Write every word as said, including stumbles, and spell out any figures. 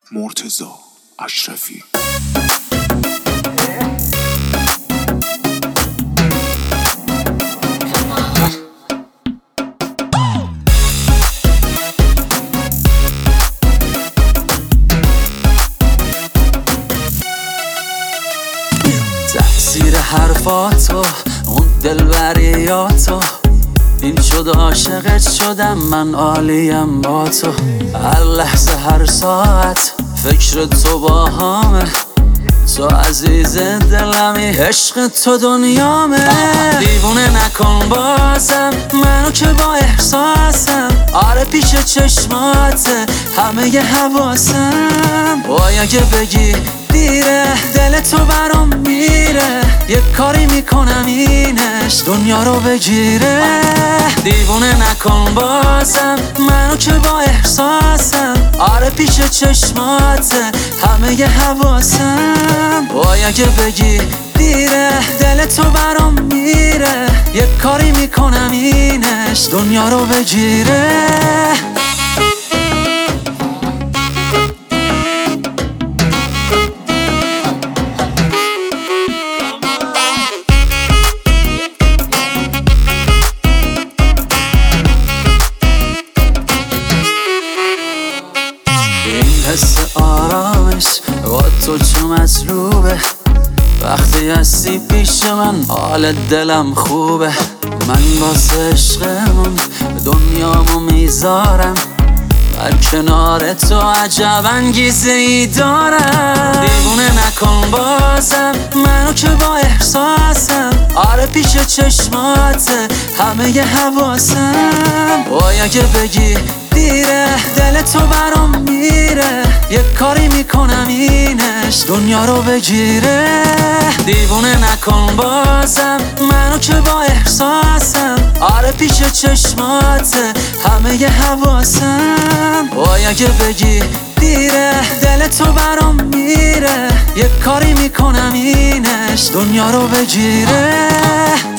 مرتضی اشرفی. تأثیر حرفاتو، اون دلبریاتو، این شد عاشقت شدم من، عالیم با تو. هر لحظه هر ساعت فکر تو با همه، تو عزیز دلمی، عشق تو دنیامه. دیوونه نکن بازم منو که با احساسم، آره پیش چشماته همه ی حواسم. وای اگه بگی دیره دل تو برام میره، یه کاری میکنم اینش دنیا رو بگیره. دیوونه نکن بازم منو که با احساسم، آره پیش چشماته همه ی حواسم. وای اگه بگی دیره دل تو برام میره، یه کاری میکنم اینش دنیا رو بگیره. حس آرامش با تو چه مطلوبه، وقتی هستی پیش من حال دلم خوبه. من واسه عشقمون دنیامو میذارم، بر کنار تو عجب انگیزه ای دارم. دیوونه نکن بازم منو که با احساسم، آره پیش چشماته همه ی حواسم. وای اگه بگی دیره دل تو برام میره، یه کاری میکنم اینش دنیا رو بگیره. دیوونه نکن بازم منو که با احساسم، آره پیش چشماته همه ی حواسم. وای اگه بگی دیره دل تو برام میره، یه کاری میکنم اینش دنیا رو بگیره.